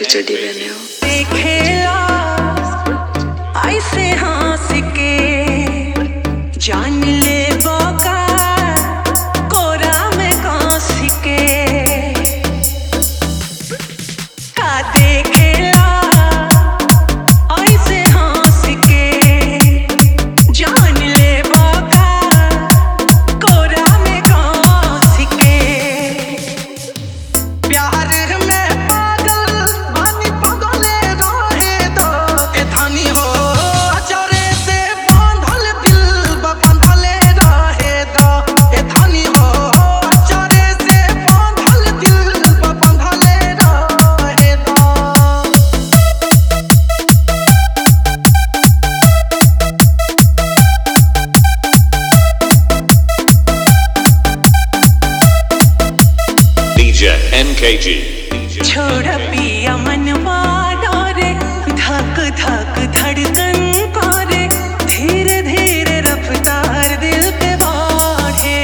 खिचड़ी बने हो। ऐसे हंस के जान ले बका कोरा में कांस के का देखेला ऐसे हंस के जान ले बका कोरा में कांस के प्यार में पागल बानी पगले रहे दो ए धानी हो अचरे से बांधल दिल बंधले रहे दो ए धानी हो अचरे से बांधल दिल बंधले रहे दो। DJ NKG छोड़ पिया मनवा डोरे धक धक धड़कन करे धीरे धीरे रफ्तार दिल पे बढ़े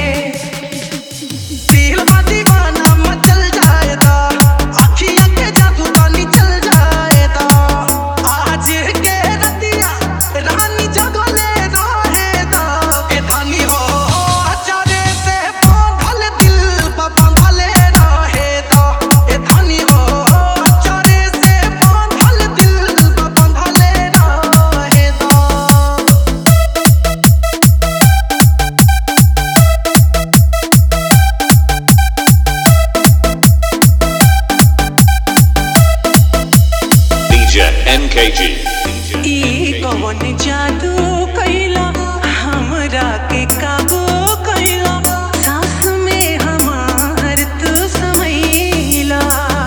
दिल का दीवाना मचल जाएगा अखियां के जादू तानी चल जाएगा आज के रतिया रानी जगले रहेगा ए धानी हो अचारे से बांधल दिल बंधले रहेगा ए धानी हो अचारे से बांधल दिल बंधले रहेगा। DJ NKG ई कौन जादू कैला हमरा के काबू कैला सांस में हमार तू समैला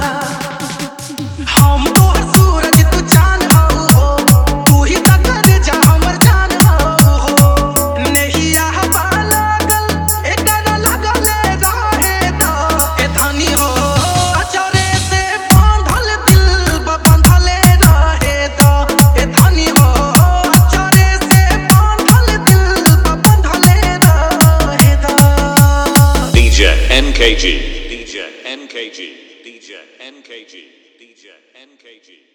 हम तो सूरज तू चांद हो तू ही तकर जा हमर जान हो नहिया पागल एकर लगल रहे दो ए धानी हो अचरे से बांधल दिल बंधले रहे दो ए धानी हो अचरे से बांधल दिल बंधले रहे दो। DJ NKG DJ NKG DJ NKG DJ NKG